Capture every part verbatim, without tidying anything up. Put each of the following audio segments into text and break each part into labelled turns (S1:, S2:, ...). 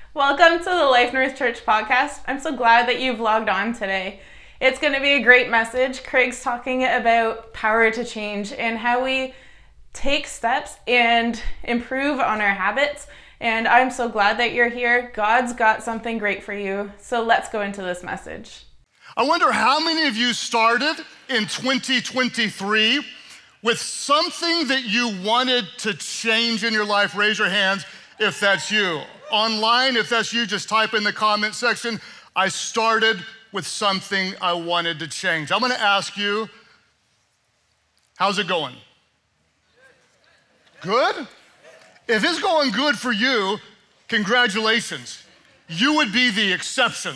S1: Welcome to the Life North Church podcast. I'm so glad that you've logged on today. It's going to be a great message. Craig's talking about power to change and how we take steps and improve on our habits. And I'm so glad that you're here. God's got something great for you. So let's go into this message.
S2: I wonder how many of you started in twenty twenty-three with something that you wanted to change in your life. Raise your hands if that's you. Online, if that's you, just type in the comment section, I started with something I wanted to change. I'm gonna ask you, how's it going? Good? If it's going good for you, congratulations. You would be the exception.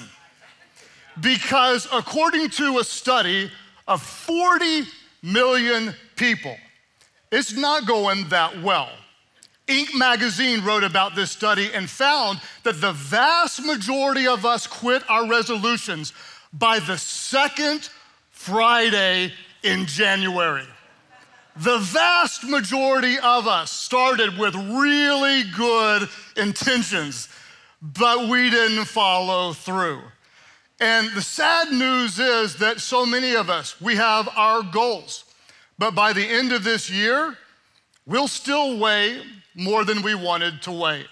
S2: Because according to a study of forty million people, it's not going that well. Inc magazine wrote about this study and found that the vast majority of us quit our resolutions by the second Friday in January. The vast majority of us started with really good intentions, but we didn't follow through. And the sad news is that so many of us, we have our goals, but by the end of this year, we'll still weigh more than we wanted to weigh.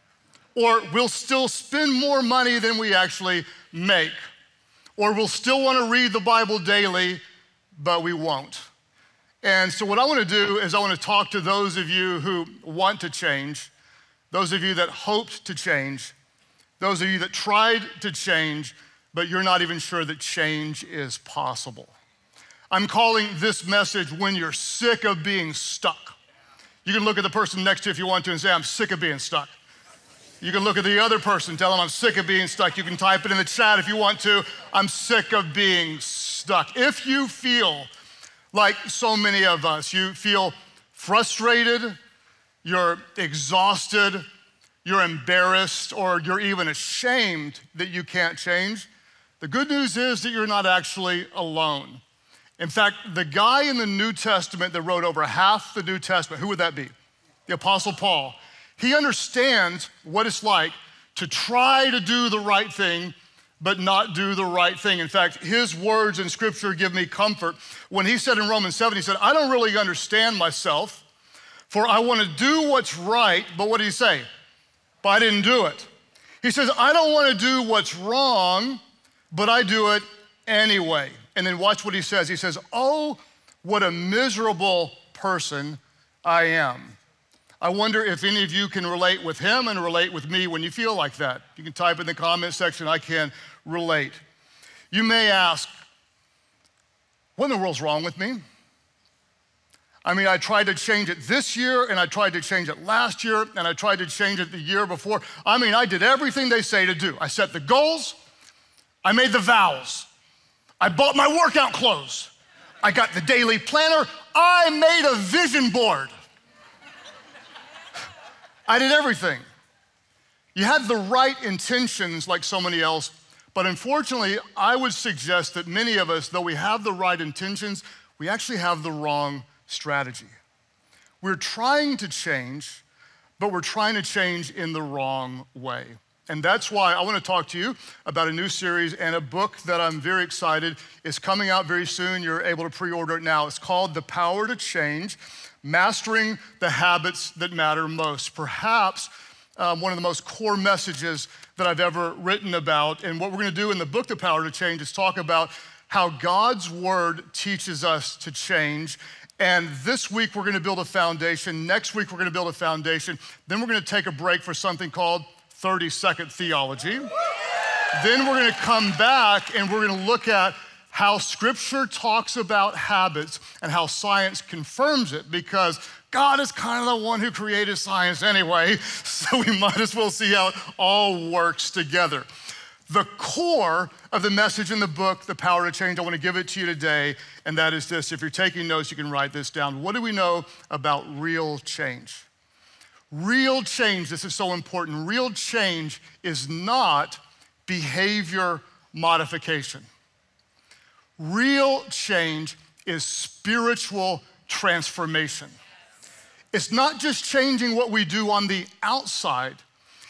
S2: Or we'll still spend more money than we actually make. Or we'll still want to read the Bible daily, but we won't. And so what I want to do is I want to talk to those of you who want to change, those of you that hoped to change, those of you that tried to change, but you're not even sure that change is possible. I'm calling this message When You're Sick of Being Stuck. You can look at the person next to you if you want to and say, I'm sick of being stuck. You can look at the other person, tell them I'm sick of being stuck. You can type it in the chat if you want to, I'm sick of being stuck. If you feel like so many of us, you feel frustrated, you're exhausted, you're embarrassed, or you're even ashamed that you can't change, the good news is that you're not actually alone. In fact, the guy in the New Testament that wrote over half the New Testament, who would that be? The Apostle Paul. He understands what it's like to try to do the right thing, but not do the right thing. In fact, his words in Scripture give me comfort. When he said in Romans seven, he said, I don't really understand myself, for I want to do what's right, but what did he say? But I didn't do it. He says, I don't want to do what's wrong, but I do it anyway. And then watch what he says. He says, oh, what a miserable person I am. I wonder if any of you can relate with him and relate with me when you feel like that. You can type in the comment section, I can relate. You may ask, what in the world's wrong with me? I mean, I tried to change it this year, and I tried to change it last year, and I tried to change it the year before. I mean, I did everything they say to do. I set the goals, I made the vows. I bought my workout clothes. I got the daily planner. I made a vision board. I did everything. You had the right intentions like so many else, but unfortunately, I would suggest that many of us, though we have the right intentions, we actually have the wrong strategy. We're trying to change, but we're trying to change in the wrong way. And that's why I want to talk to you about a new series and a book that I'm very excited is coming out very soon. You're able to pre-order it now. It's called The Power to Change, Mastering the Habits That Matter Most. Perhaps um, one of the most core messages that I've ever written about. And what we're going to do in the book, The Power to Change, is talk about how God's word teaches us to change. And this week, we're going to build a foundation. Next week, we're going to build a foundation. Then we're going to take a break for something called thirty second theology. Then we're gonna come back and we're gonna look at how Scripture talks about habits and how science confirms it, because God is kind of the one who created science anyway, so we might as well see how it all works together. The core of the message in the book, The Power to Change, I wanna give it to you today, and that is this. If you're taking notes, you can write this down. What do we know about real change? Real change, this is so important. Real change is not behavior modification. Real change is spiritual transformation. It's not just changing what we do on the outside,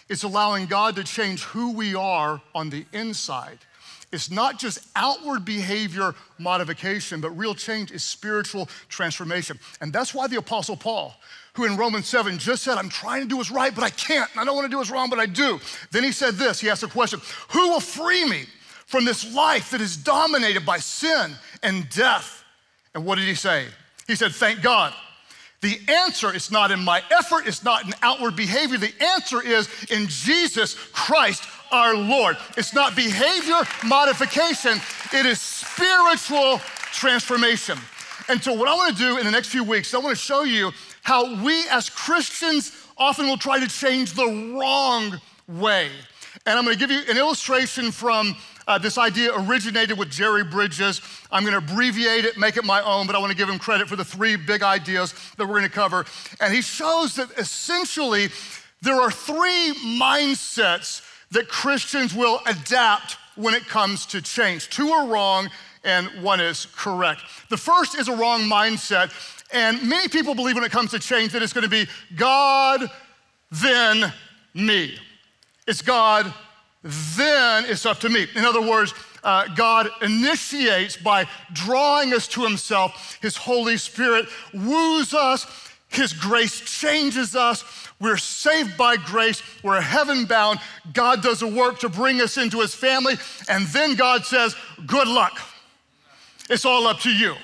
S2: It's allowing God to change who we are on the inside. It's not just outward behavior modification, but real change is spiritual transformation. And that's why the Apostle Paul, who in Romans seven just said, I'm trying to do what's right, but I can't. And I don't want to do what's wrong, but I do. Then he said this, he asked a question, who will free me from this life that is dominated by sin and death? And what did he say? He said, thank God. The answer is not in my effort, it's not in outward behavior. The answer is in Jesus Christ, our Lord. It's not behavior modification, it is spiritual transformation. And so what I want to do in the next few weeks, I want to show you how we as Christians often will try to change the wrong way. And I'm going to give you an illustration from uh, this idea originated with Jerry Bridges. I'm going to abbreviate it, make it my own, but I want to give him credit for the three big ideas that we're going to cover. And he shows that essentially there are three mindsets that Christians will adapt when it comes to change. Two are wrong and one is correct. The first is a wrong mindset, and many people believe when it comes to change that it's going to be God, then me. It's God, then it's up to me. In other words, uh, God initiates by drawing us to himself. His Holy Spirit woos us. His grace changes us. We're saved by grace. We're heaven bound. God does a work to bring us into his family. And then God says, good luck. It's all up to you.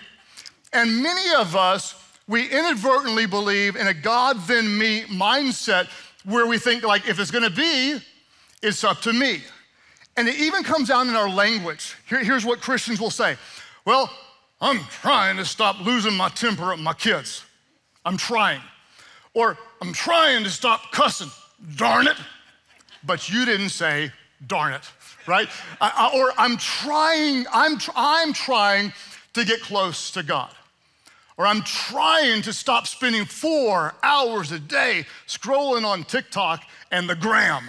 S2: And many of us, we inadvertently believe in a God then me mindset where we think like, if it's gonna be, it's up to me. And it even comes out in our language. Here, here's what Christians will say. Well, I'm trying to stop losing my temper at my kids. I'm trying. Or I'm trying to stop cussing. Darn it. But you didn't say, darn it, right? I, I, or I'm trying, I'm, tr- I'm trying to get close to God. Or I'm trying to stop spending four hours a day scrolling on TikTok and the gram.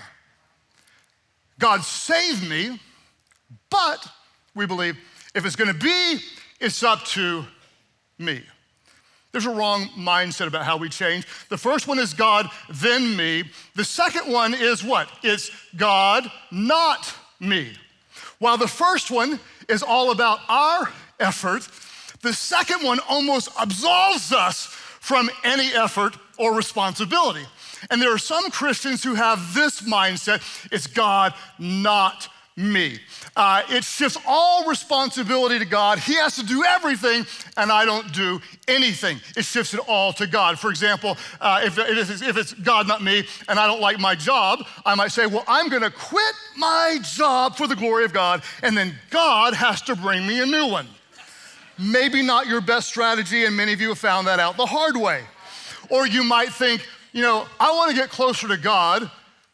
S2: God saved me, but we believe if it's gonna be, it's up to me. There's a wrong mindset about how we change. The first one is God, then me. The second one is what? It's God, not me. While the first one is all about our effort, the second one almost absolves us from any effort or responsibility. And there are some Christians who have this mindset, it's God, not me. Uh, it shifts all responsibility to God. He has to do everything, and I don't do anything. It shifts it all to God. For example, uh, if, if, it's, if it's God, not me, and I don't like my job, I might say, well, I'm gonna quit my job for the glory of God, and then God has to bring me a new one. Maybe not your best strategy, and many of you have found that out the hard way. Or you might think, you know, I wanna get closer to God,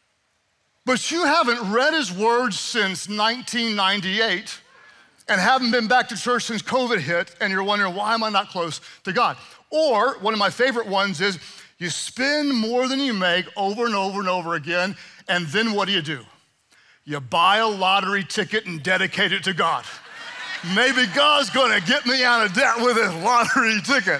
S2: but you haven't read his words since nineteen ninety-eight and haven't been back to church since COVID hit, and you're wondering, why am I not close to God? Or one of my favorite ones is, you spend more than you make over and over and over again, and then what do you do? You buy a lottery ticket and dedicate it to God. Maybe God's gonna get me out of debt with his lottery ticket.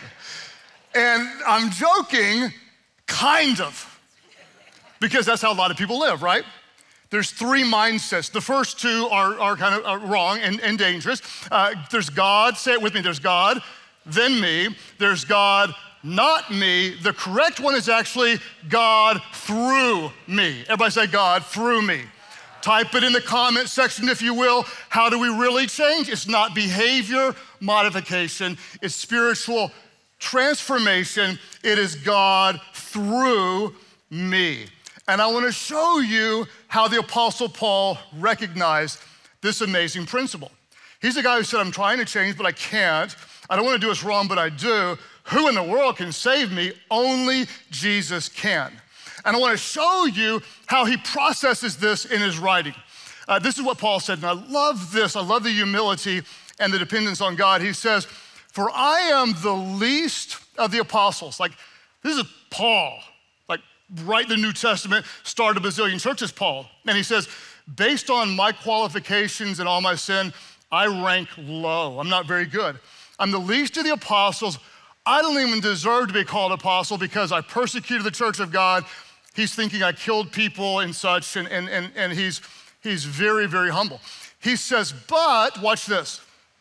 S2: And I'm joking, kind of, because that's how a lot of people live, right? There's three mindsets. The first two are, are kind of are wrong and, and dangerous. Uh, there's God, say it with me, there's God, then me. There's God, not me. The correct one is actually God through me. Everybody say God through me. Type it in the comment section, if you will. How do we really change? It's not behavior modification, it's spiritual transformation. It is God through me. And I want to show you how the Apostle Paul recognized this amazing principle. He's the guy who said, I'm trying to change, but I can't. I don't want to do what's wrong, but I do. Who in the world can save me? Only Jesus can. And I want to show you how he processes this in his writing. Uh, this is what Paul said, and I love this. I love the humility and the dependence on God. He says, for I am the least of the apostles. Like, this is Paul. Like, write the New Testament, start a bazillion churches, Paul. And he says, based on my qualifications and all my sin, I rank low. I'm not very good. I'm the least of the apostles. I don't even deserve to be called apostle because I persecuted the church of God. He's thinking I killed people and such, and, and, and, and he's, he's very, very humble. He says, but, watch this,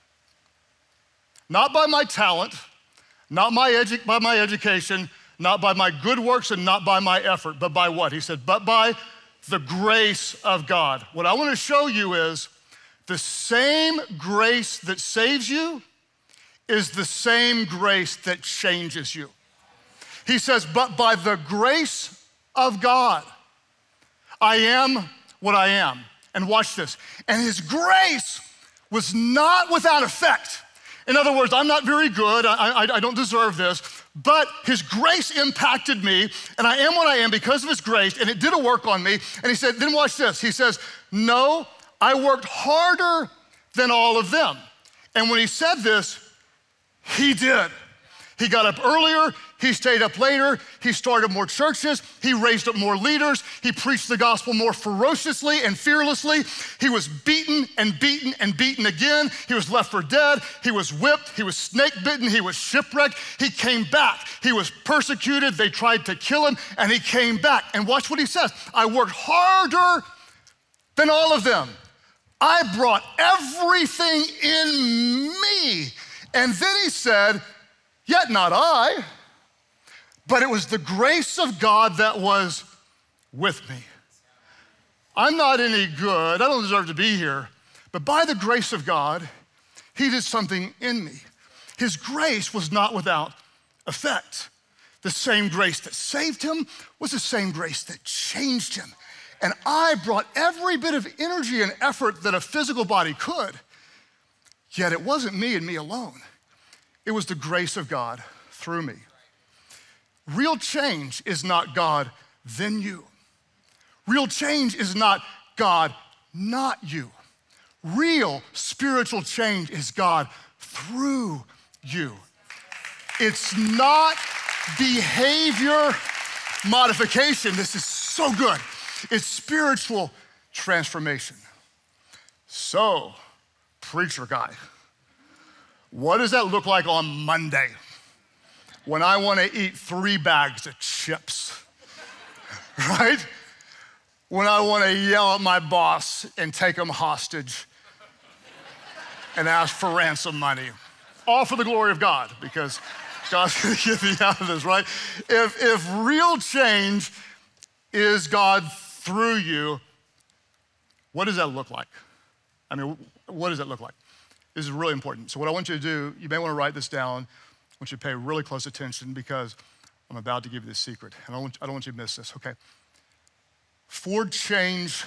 S2: not by my talent, not my edu- by my education, not by my good works, and not by my effort, but by what? He said, but by the grace of God. What I want to show you is the same grace that saves you is the same grace that changes you. He says, but by the grace of God, I am what I am. And watch this. And his grace was not without effect. In other words, I'm not very good, I, I, I don't deserve this, but his grace impacted me, and I am what I am because of his grace, and it did a work on me. And he said, then watch this. He says, no, I worked harder than all of them. And when he said this, he did. He got up earlier, he stayed up later, he started more churches, he raised up more leaders, he preached the gospel more ferociously and fearlessly. He was beaten and beaten and beaten again. He was left for dead, he was whipped, he was snake bitten, he was shipwrecked. He came back. He was persecuted, they tried to kill him, and he came back. And watch what he says. I worked harder than all of them. I brought everything in me. And then he said, yet not I, but it was the grace of God that was with me. I'm not any good, I don't deserve to be here, but by the grace of God, he did something in me. His grace was not without effect. The same grace that saved him was the same grace that changed him. And I brought every bit of energy and effort that a physical body could, yet it wasn't me and me alone. It was the grace of God through me. Real change is not God, then you. Real change is not God, not you. Real spiritual change is God through you. It's not behavior modification. This is so good. It's spiritual transformation. So, preacher guy, what does that look like on Monday when I want to eat three bags of chips, right? When I want to yell at my boss and take him hostage and ask for ransom money, all for the glory of God, because God's going to get me out of this, right? If, if real change is God through you, what does that look like? I mean, what does that look like? This is really important. So what I want you to do, you may want to write this down. I want you to pay really close attention because I'm about to give you this secret. And I don't want, I don't want you to miss this, okay? For change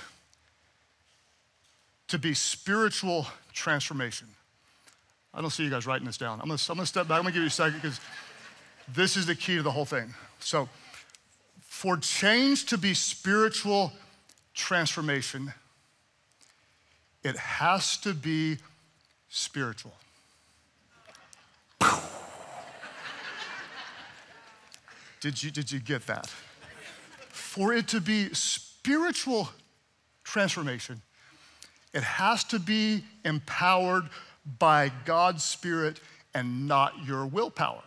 S2: to be spiritual transformation. I don't see you guys writing this down. I'm gonna, I'm gonna step back, I'm gonna give you a second because this is the key to the whole thing. So for change to be spiritual transformation, it has to be spiritual. Did you, did you get that? For it to be spiritual transformation, it has to be empowered by God's Spirit and not your willpower.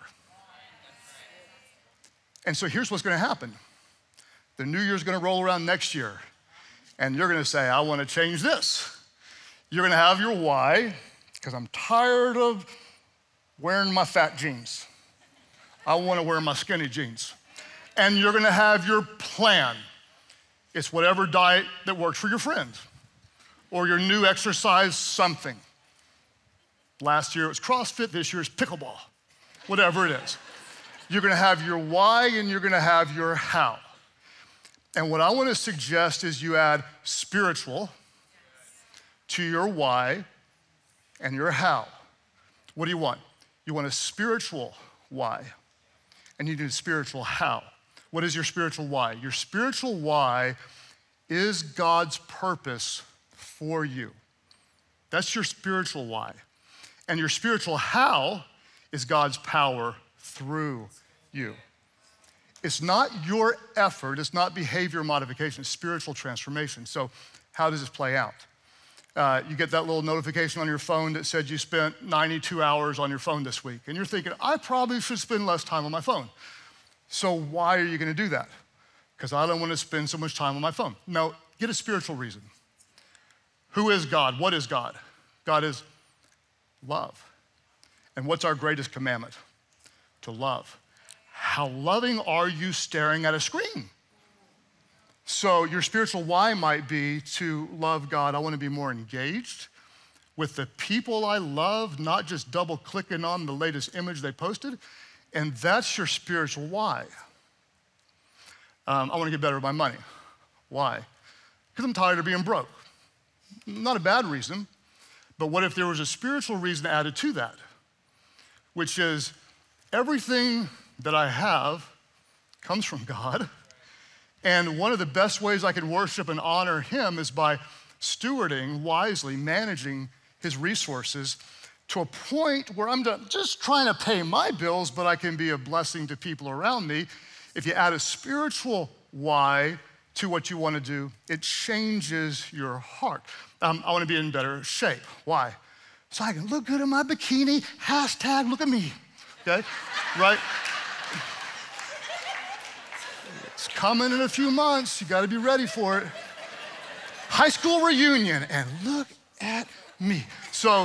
S2: And so here's what's gonna happen. The new year's gonna roll around next year, and you're gonna say, I wanna change this. You're gonna have your why, because I'm tired of wearing my fat jeans. I wanna wear my skinny jeans. And you're gonna have your plan. It's whatever diet that works for your friend, or your new exercise something. Last year it was CrossFit, this year it's pickleball, whatever it is. You're gonna have your why and you're gonna have your how. And what I wanna suggest is you add spiritual to your why and your how. What do you want? You want a spiritual why, and you need a spiritual how. What is your spiritual why? Your spiritual why is God's purpose for you. That's your spiritual why. And your spiritual how is God's power through you. It's not your effort, it's not behavior modification, it's spiritual transformation. So how does this play out? Uh, you get that little notification on your phone that said you spent ninety-two hours on your phone this week. And you're thinking, I probably should spend less time on my phone. So why are you gonna do that? because I don't want to spend so much time on my phone. No, get a spiritual reason. Who is God? What is God? God is love. And what's our greatest commandment? To love. How loving are you staring at a screen? So your spiritual why might be to love God. I want to be more engaged with the people I love, not just double clicking on the latest image they posted. And that's your spiritual why. Um, I want to get better with my money. Why? Because I'm tired of being broke. Not a bad reason, but what if there was a spiritual reason added to that? Which is everything that I have comes from God. And one of the best ways I can worship and honor him is by stewarding wisely, managing his resources to a point where I'm just trying to pay my bills, but I can be a blessing to people around me. If you add a spiritual why to what you want to do, it changes your heart. Um, I want to be in better shape. Why? So I can look good in my bikini, hashtag look at me, okay, right? It's coming in a few months. You got to be ready for it. High school reunion, and look at me. So,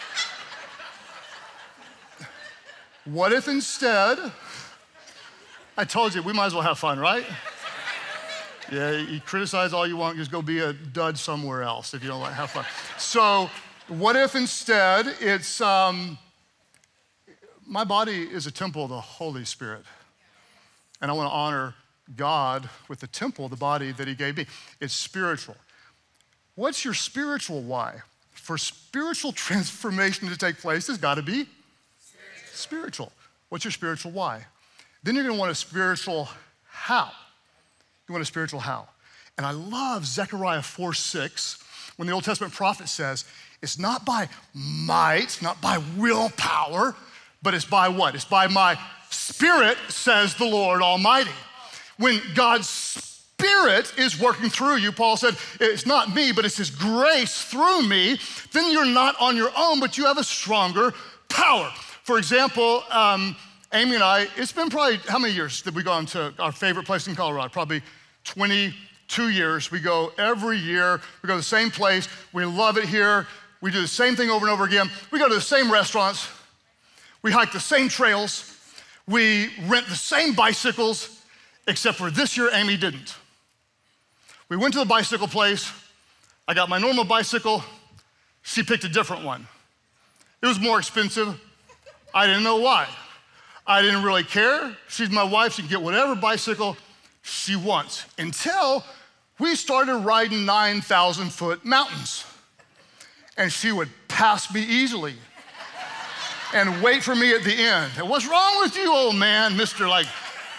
S2: what if instead, I told you, we might as well have fun, right? Yeah, you criticize all you want, just go be a dud somewhere else if you don't like have fun. So, what if instead it's, um, my body is a temple of the Holy Spirit, and I want to honor God with the temple, the body that he gave me. It's spiritual. What's your spiritual why? For spiritual transformation to take place, it's got to be spiritual. spiritual. What's your spiritual why? Then you're going to want a spiritual how. You want a spiritual how. And I love Zechariah four six, when the Old Testament prophet says, it's not by might, not by willpower, but it's by what? It's by my spirit, says the Lord Almighty. When God's Spirit is working through you, Paul said, it's not me, but it's his grace through me, then you're not on your own, but you have a stronger power. For example, um, Amy and I, it's been probably, how many years did we go to our favorite place in Colorado? Probably twenty-two years. We go every year. We go to the same place. We love it here. We do the same thing over and over again. We go to the same restaurants. We hike the same trails. We rent the same bicycles. Except for this year, Amy didn't. We went to the bicycle place. I got my normal bicycle. She picked a different one. It was more expensive. I didn't know why. I didn't really care. She's my wife. She can get whatever bicycle she wants. Until we started riding nine thousand foot mountains. And she would pass me easily and wait for me at the end. And what's wrong with you, old man? Mister like,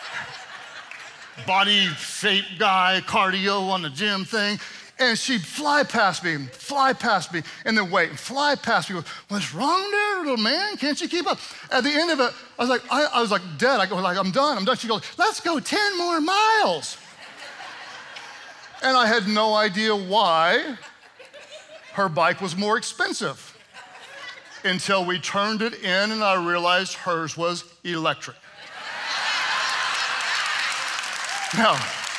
S2: body shape guy, cardio on the gym thing. And she'd fly past me, fly past me, and then wait, and fly past me. What's wrong there, little man? Can't you keep up? At the end of it, I was like, I, I was like dead. I go like, I'm done, I'm done. She goes, let's go ten more miles. And I had no idea why her bike was more expensive until we turned it in and I realized hers was electric. Now,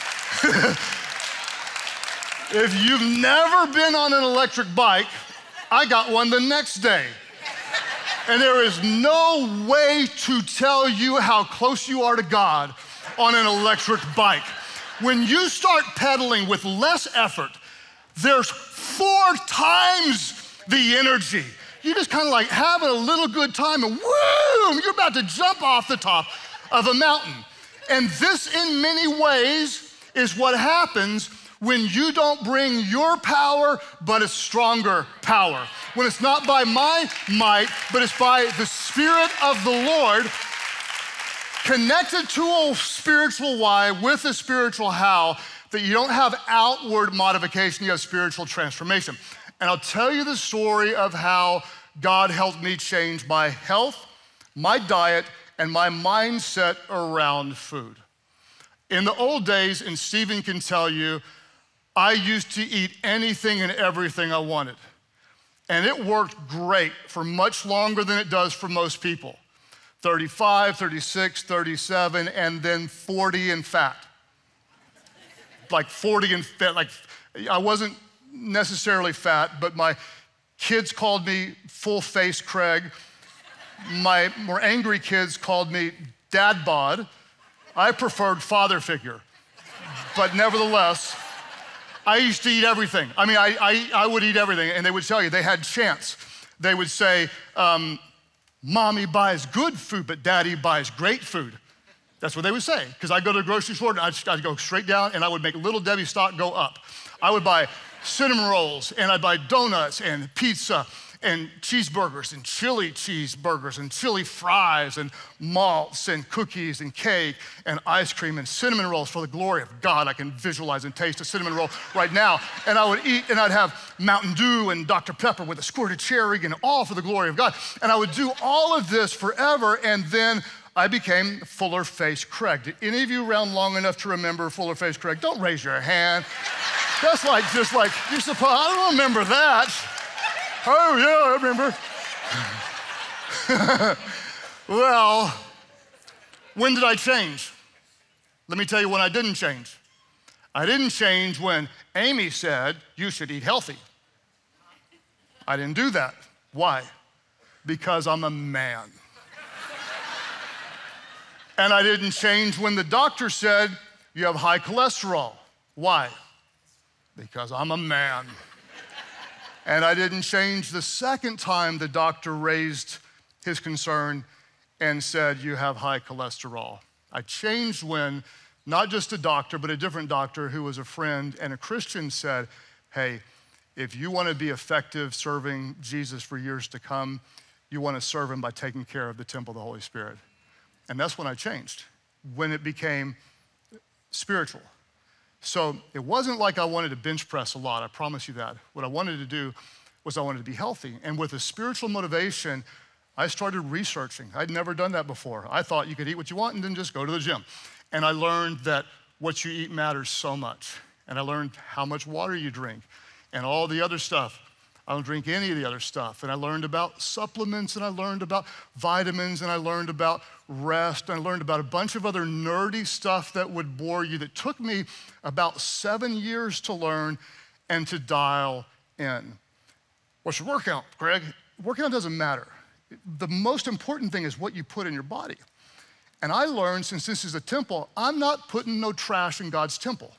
S2: if you've never been on an electric bike, I got one the next day. And there is no way to tell you how close you are to God on an electric bike. When you start pedaling with less effort, there's four times the energy. You just kind of like having a little good time and woo, you're about to jump off the top of a mountain. And this, in many ways, is what happens when you don't bring your power, but a stronger power. When it's not by my might, but it's by the Spirit of the Lord, connected to a spiritual why with a spiritual how, that you don't have outward modification, you have spiritual transformation. And I'll tell you the story of how God helped me change my health, my diet, and my mindset around food. In the old days, and Stephen can tell you, I used to eat anything and everything I wanted. And it worked great for much longer than it does for most people. thirty-five, thirty-six, thirty-seven, and then forty and fat. like forty and fit. Like I wasn't necessarily fat, but my kids called me full-face Craig. My more angry kids called me dad bod. I preferred father figure. But nevertheless, I used to eat everything. I mean, I, I, I would eat everything, and they would tell you, they had chants. They would say, um, mommy buys good food, but daddy buys great food. That's what they would say, because I'd go to the grocery store, and I'd, I'd go straight down, and I would make Little Debbie stock go up. I would buy cinnamon rolls, and I'd buy donuts and pizza and cheeseburgers and chili cheeseburgers and chili fries and malts and cookies and cake and ice cream and cinnamon rolls. For the glory of God, I can visualize and taste a cinnamon roll right now. And I would eat, and I'd have Mountain Dew and Doctor Pepper with a squirt of cherry, and all for the glory of God. And I would do all of this forever, and then I became Fuller Face Craig. Did any of you around long enough to remember Fuller Face Craig? Don't raise your hand. That's like, just like, you're supposed, I don't remember that. Oh, yeah, I remember. Well, when did I change? Let me tell you when I didn't change. I didn't change when Amy said, you should eat healthy. I didn't do that. Why? Because I'm a man. And I didn't change when the doctor said, you have high cholesterol. Why? Because I'm a man. And I didn't change the second time the doctor raised his concern and said, you have high cholesterol. I changed when not just a doctor, but a different doctor who was a friend and a Christian said, hey, if you want to be effective serving Jesus for years to come, you want to serve him by taking care of the temple of the Holy Spirit. And that's when I changed, when it became spiritual. So it wasn't like I wanted to bench press a lot, I promise you that. What I wanted to do was I wanted to be healthy. And with a spiritual motivation, I started researching. I'd never done that before. I thought you could eat what you want and then just go to the gym. And I learned that what you eat matters so much. And I learned how much water you drink and all the other stuff. I don't drink any of the other stuff. And I learned about supplements, and I learned about vitamins, and I learned about rest, and I learned about a bunch of other nerdy stuff that would bore you that took me about seven years to learn and to dial in. What's your workout, Greg? Workout doesn't matter. The most important thing is what you put in your body. And I learned, since this is a temple, I'm not putting no trash in God's temple.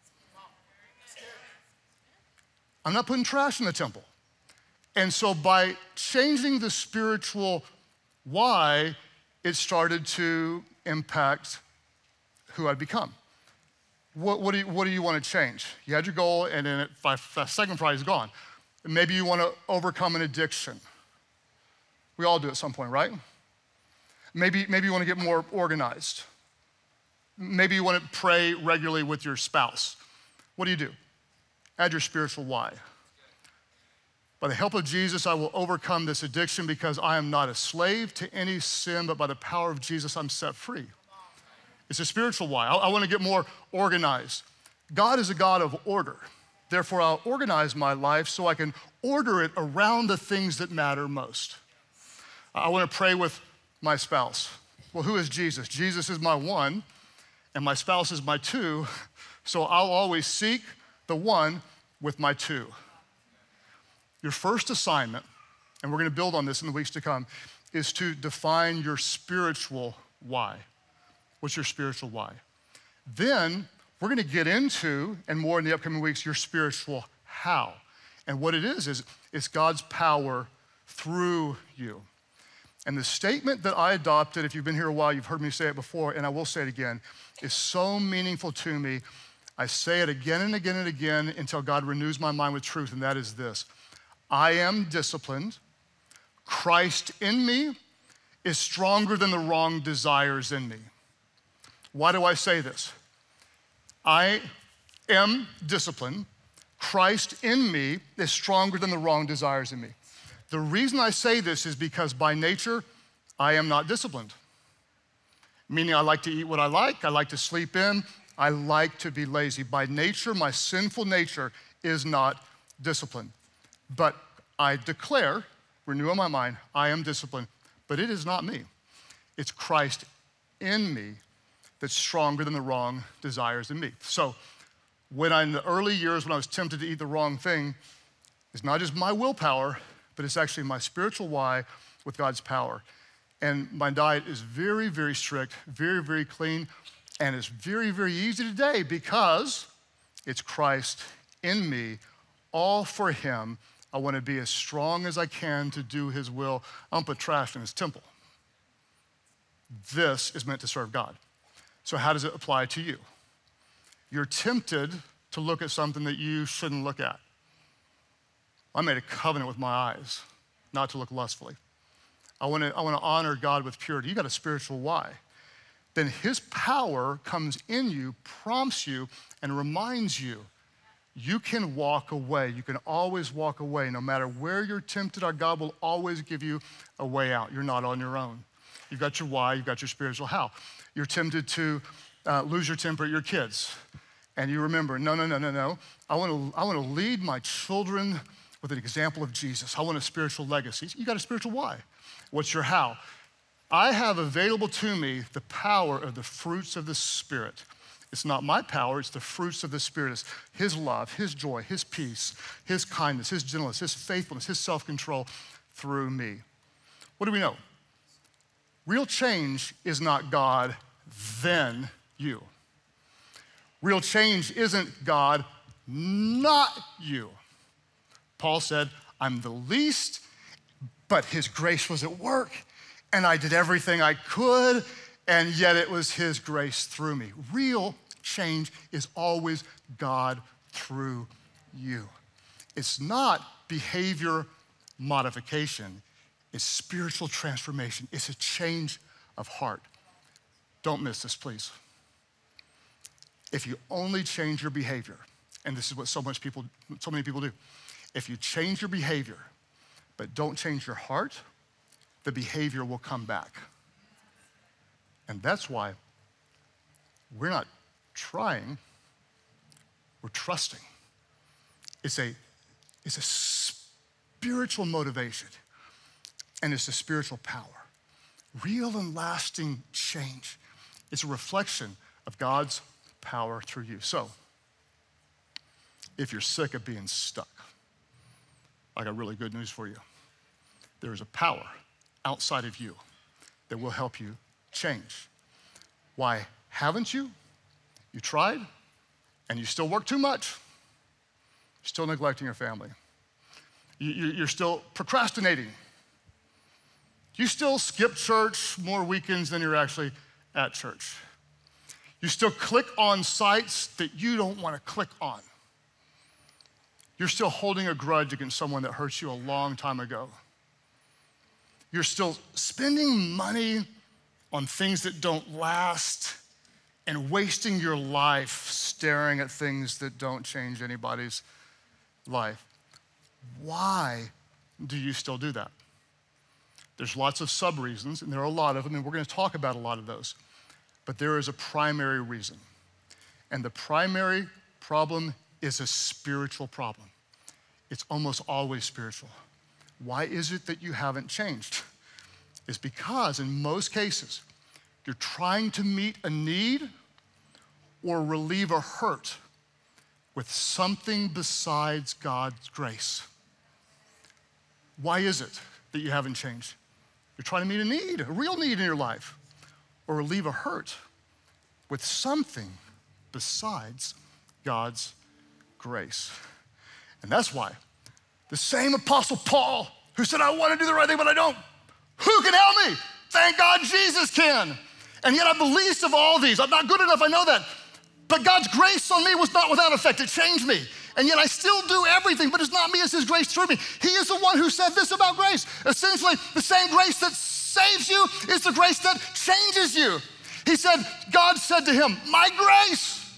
S2: I'm not putting trash in the temple. And so by changing the spiritual why, it started to impact who I'd become. What, what, do you, what do you want to change? You had your goal, and then it, the second prize is gone. Maybe you want to overcome an addiction. We all do at some point, right? Maybe, maybe you want to get more organized. Maybe you want to pray regularly with your spouse. What do you do? Add your spiritual why. By the help of Jesus, I will overcome this addiction because I am not a slave to any sin, but by the power of Jesus, I'm set free. It's a spiritual why. I, I want to get more organized. God is a God of order. Therefore, I'll organize my life so I can order it around the things that matter most. I want to pray with my spouse. Well, who is Jesus? Jesus is my one, and my spouse is my two, so I'll always seek the one with my two. Your first assignment, and we're going to build on this in the weeks to come, is to define your spiritual why. What's your spiritual why? Then we're going to get into, and more in the upcoming weeks, your spiritual how. And what it is, is it's God's power through you. And the statement that I adopted, if you've been here a while, you've heard me say it before, and I will say it again, is so meaningful to me. I say it again and again and again until God renews my mind with truth, and that is this. I am disciplined. Christ in me is stronger than the wrong desires in me. Why do I say this? I am disciplined. Christ in me is stronger than the wrong desires in me. The reason I say this is because by nature, I am not disciplined. Meaning I like to eat what I like, I like to sleep in, I like to be lazy. By nature, my sinful nature is not disciplined. But I declare, renew in my mind, I am disciplined, but it is not me. It's Christ in me that's stronger than the wrong desires in me. So when I, in the early years when I was tempted to eat the wrong thing, it's not just my willpower, but it's actually my spiritual why with God's power. And my diet is very, very strict, very, very clean, and it's very, very easy today because it's Christ in me, all for him. I want to be as strong as I can to do his will. I don't put trash in his temple. This is meant to serve God. So how does it apply to you? You're tempted to look at something that you shouldn't look at. I made a covenant with my eyes not to look lustfully. I want to I want to honor God with purity. You got a spiritual why. Then his power comes in you, prompts you, and reminds you, you can walk away. You can always walk away. No matter where you're tempted, our God will always give you a way out. You're not on your own. You've got your why, you've got your spiritual how. You're tempted to uh, lose your temper at your kids. And you remember, no, no, no, no, no. I want to I want to lead my children with an example of Jesus. I want a spiritual legacy. You got a spiritual why. What's your how? I have available to me the power of the fruits of the Spirit. It's not my power, it's the fruits of the Spirit. It's his love, his joy, his peace, his kindness, his gentleness, his faithfulness, his self-control through me. What do we know? Real change is not God, then you. Real change isn't God, not you. Paul said, I'm the least, but his grace was at work, and I did everything I could, and yet it was his grace through me. Real change is always God through you. It's not behavior modification. It's spiritual transformation. It's a change of heart. Don't miss this, please. If you only change your behavior, and this is what so much people, so many people do, if you change your behavior, but don't change your heart, the behavior will come back. And that's why we're not trying, we're trusting. It's a, it's a spiritual motivation, and it's a spiritual power. Real and lasting change. It's a reflection of God's power through you. So, if you're sick of being stuck, I got really good news for you. There is a power outside of you that will help you change. Why haven't you? You tried, and you still work too much. You're still neglecting your family. You're still procrastinating. You still skip church more weekends than you're actually at church. You still click on sites that you don't want to click on. You're still holding a grudge against someone that hurt you a long time ago. You're still spending money on things that don't last and wasting your life staring at things that don't change anybody's life. Why do you still do that? There's lots of sub-reasons, and there are a lot of them, and we're going to talk about a lot of those. But there is a primary reason. And the primary problem is a spiritual problem. It's almost always spiritual. Why is it that you haven't changed? It's because in most cases, you're trying to meet a need or relieve a hurt with something besides God's grace. Why is it that you haven't changed? You're trying to meet a need, a real need in your life, or relieve a hurt with something besides God's grace. And that's why the same Apostle Paul, who said, I want to do the right thing, but I don't, who can help me? Thank God Jesus can. And yet I'm the least of all these. I'm not good enough, I know that. But God's grace on me was not without effect. It changed me. And yet I still do everything, but it's not me, it's his grace through me. He is the one who said this about grace. Essentially, the same grace that saves you is the grace that changes you. He said, God said to him, my grace,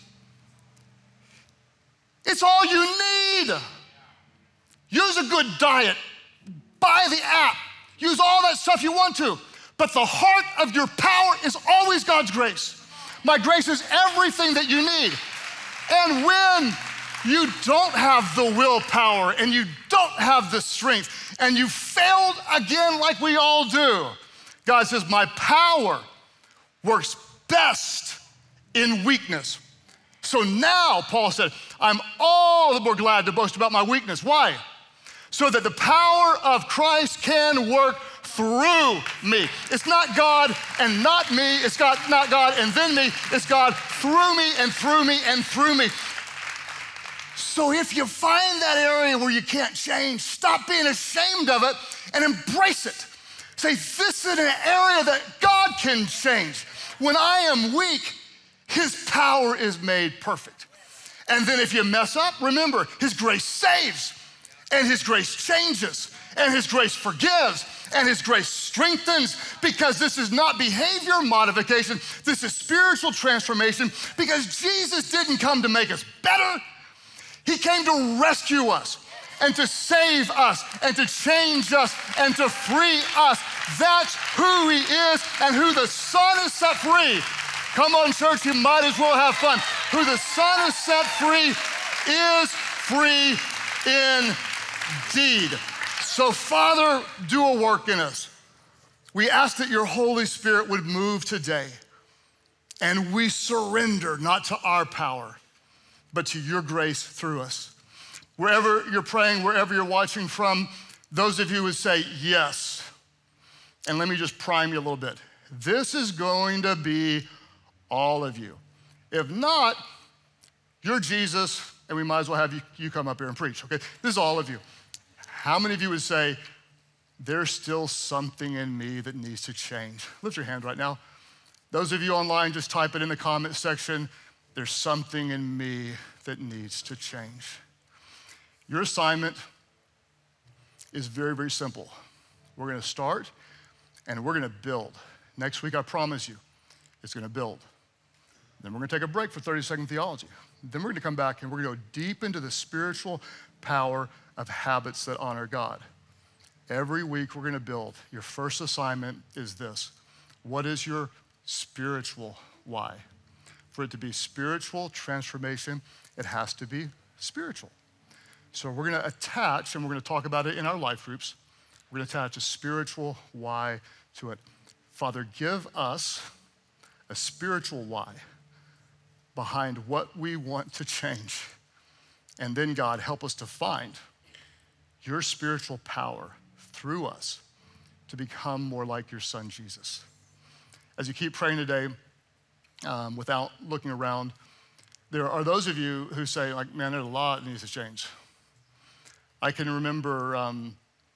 S2: it's all you need. Use a good diet, buy the app, use all that stuff you want to, but the heart of your power is always God's grace. My grace is everything that you need. And when you don't have the willpower and you don't have the strength and you failed again like we all do, God says, my power works best in weakness. So now, Paul said, I'm all the more glad to boast about my weakness. Why? So that the power of Christ can work through me. It's not God and not me. It's God, not God and then me. It's God through me and through me and through me. So if you find that area where you can't change, stop being ashamed of it and embrace it. Say, this is an area that God can change. When I am weak, his power is made perfect. And then if you mess up, remember, his grace saves, and his grace changes, and his grace forgives, and his grace strengthens, because this is not behavior modification, this is spiritual transformation, because Jesus didn't come to make us better. He came to rescue us and to save us and to change us and to free us. That's who he is, and who the Son has set free. Come on, church, you might as well have fun. Who the Son has set free is free indeed. So, Father, do a work in us. We ask that your Holy Spirit would move today, and we surrender not to our power, but to your grace through us. Wherever you're praying, wherever you're watching from, those of you who say yes, and let me just prime you a little bit. This is going to be all of you. If not, you're Jesus, and we might as well have you, you come up here and preach, okay? This is all of you. How many of you would say, there's still something in me that needs to change? Lift your hand right now. Those of you online, just type it in the comment section. There's something in me that needs to change. Your assignment is very, very simple. We're gonna start and we're gonna build. Next week, I promise you, it's gonna build. Then we're gonna take a break for thirty second theology. Then we're gonna come back and we're gonna go deep into the spiritual power of habits that honor God. Every week we're gonna build. Your first assignment is this. What is your spiritual why? For it to be spiritual transformation, it has to be spiritual. So we're gonna attach, and we're gonna talk about it in our life groups, we're gonna attach a spiritual why to it. Father, give us a spiritual why behind what we want to change. And then God, help us to find your spiritual power through us to become more like your son, Jesus. As you keep praying today, um, without looking around, there are those of you who say, like, man, there's a lot that needs to change. I can remember um,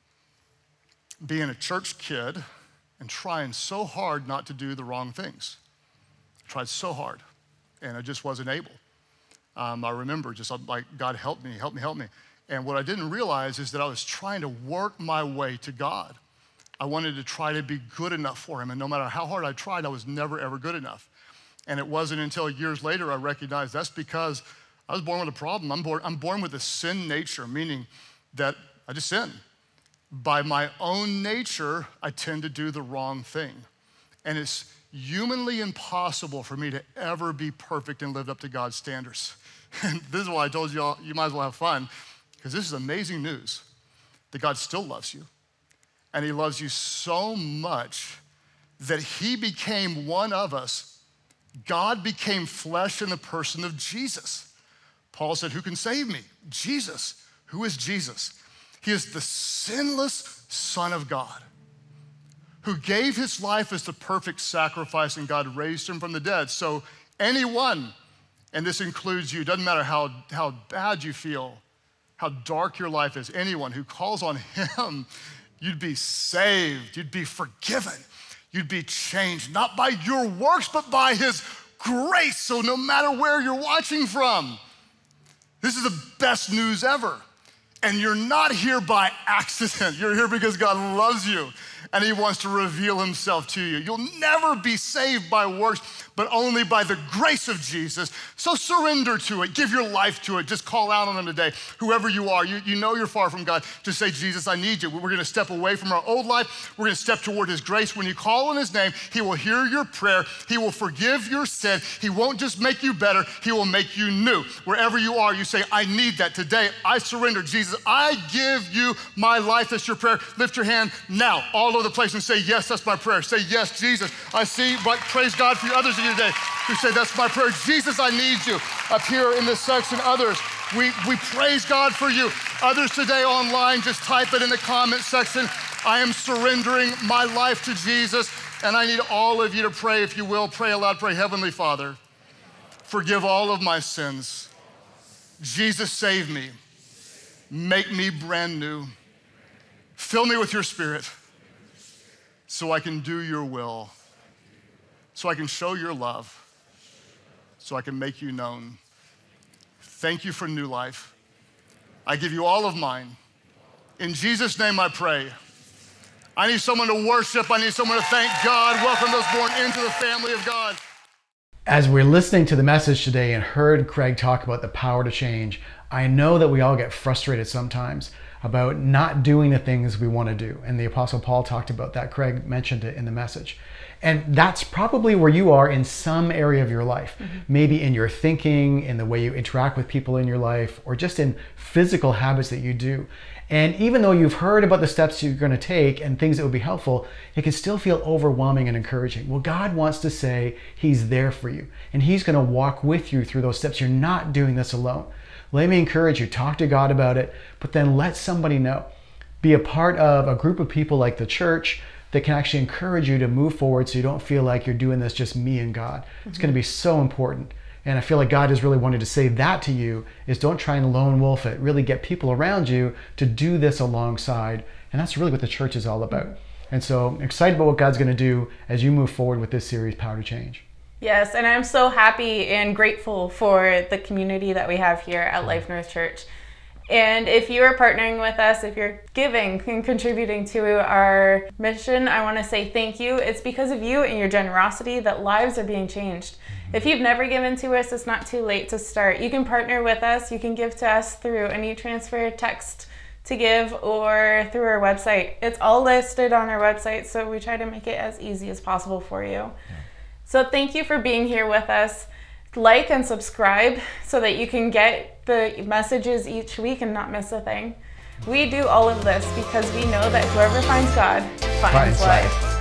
S2: being a church kid and trying so hard not to do the wrong things. I tried so hard, and I just wasn't able. Um, I remember just like, God, help me, help me, help me. And what I didn't realize is that I was trying to work my way to God. I wanted to try to be good enough for him, and no matter how hard I tried, I was never, ever good enough. And it wasn't until years later I recognized that's because I was born with a problem. I'm born, I'm born with a sin nature, meaning that I just sin. By my own nature, I tend to do the wrong thing. And it's humanly impossible for me to ever be perfect and live up to God's standards. And this is why I told you all, you might as well have fun, because this is amazing news that God still loves you. And he loves you so much that he became one of us. God became flesh in the person of Jesus. Paul said, who can save me? Jesus. Who is Jesus? He is the sinless Son of God who gave his life as the perfect sacrifice, and God raised him from the dead. So anyone, and this includes you, doesn't matter how, how bad you feel, how dark your life is, anyone who calls on him, you'd be saved, you'd be forgiven, you'd be changed, not by your works, but by his grace. So no matter where you're watching from, this is the best news ever. And you're not here by accident. You're here because God loves you and he wants to reveal himself to you. You'll never be saved by works, but only by the grace of Jesus. So surrender to it. Give your life to it. Just call out on him today. Whoever you are, you, you know you're far from God. Just say, Jesus, I need you. We're gonna step away from our old life. We're gonna step toward his grace. When you call on his name, he will hear your prayer. He will forgive your sin. He won't just make you better, he will make you new. Wherever you are, you say, I need that today. I surrender, Jesus. I give you my life. That's your prayer. Lift your hand now all over the place and say, yes, that's my prayer. Say, yes, Jesus. I see, but praise God for you. Others of you today who say, that's my prayer. Jesus, I need you. Up here in this section, others, we, we praise God for you. Others today online, just type it in the comment section. I am surrendering my life to Jesus, and I need all of you to pray, if you will. Pray aloud, pray, Heavenly Father, forgive all of my sins. Jesus, save me. Make me brand new. Fill me with your Spirit so I can do your will, so I can show your love, so I can make you known. Thank you for new life. I give you all of mine. In Jesus' name I pray. I need someone to worship. I need someone to thank God. Welcome those born into the family of God.
S3: As we're listening to the message today and heard Craig talk about the power to change, I know that we all get frustrated sometimes about not doing the things we want to do. And the Apostle Paul talked about that. Craig mentioned it in the message. And that's probably where you are in some area of your life. Mm-hmm. Maybe in your thinking, in the way you interact with people in your life, or just in physical habits that you do. And even though you've heard about the steps you're going to take and things that would be helpful, it can still feel overwhelming and encouraging. Well, God wants to say He's there for you, and He's going to walk with you through those steps. You're not doing this alone. Let me encourage you, talk to God about it, but then let somebody know. Be a part of a group of people like the church that can actually encourage you to move forward so you don't feel like you're doing this just me and God. Mm-hmm. It's going to be so important. And I feel like God is really wanting to say that to you, is don't try and lone wolf it. Really get people around you to do this alongside. And that's really what the church is all about. And so I'm excited about what God's going to do as you move forward with this series, Power to Change.
S1: Yes, and I'm so happy and grateful for the community that we have here at Life North Church. And if you are partnering with us, if you're giving and contributing to our mission, I want to say thank you. It's because of you and your generosity that lives are being changed. If you've never given to us, it's not too late to start. You can partner with us. You can give to us through an e-transfer, text to give, or through our website. It's all listed on our website, so we try to make it as easy as possible for you. Yeah. So thank you for being here with us. Like and subscribe so that you can get the messages each week and not miss a thing. We do all of this because we know that whoever finds God finds, finds life. life.